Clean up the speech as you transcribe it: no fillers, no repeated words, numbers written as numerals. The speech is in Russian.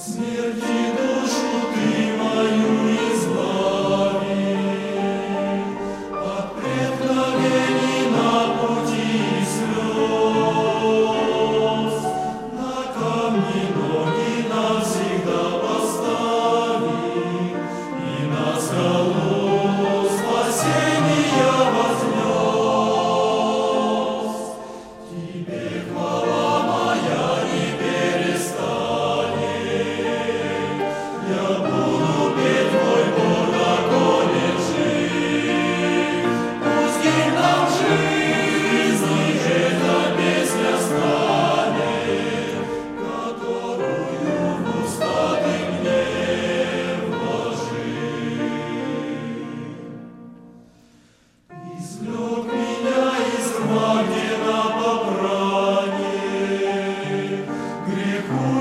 Смерти душу ты мою избави, от преткновений на пути слез. На камни ноги навсегда постави, и на скалу спасения вознес. Тебе хвала моя не перестанет, я буду петь твой Бог, доколе жив. Пусть гимном жизни эта песня станет, которую в уста ты мне вложил. Извлек меня из рва, где на попрание греху